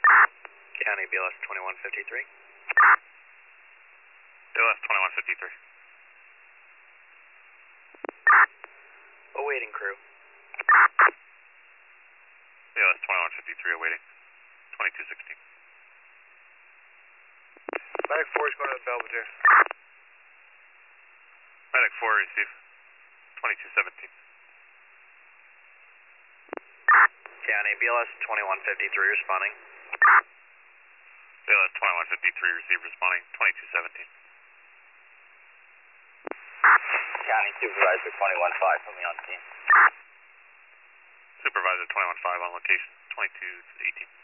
County BLS 2153. BLS 2153. Awaiting crew. BLS 2153 awaiting. 2216. Medic 4 is going to Belvedere. Medic 4 receive. 2217. County BLS 2153 responding. BLS 2153 receive responding. 2217. County Supervisor 215, put me on scene. Supervisor 215 on location. 2218.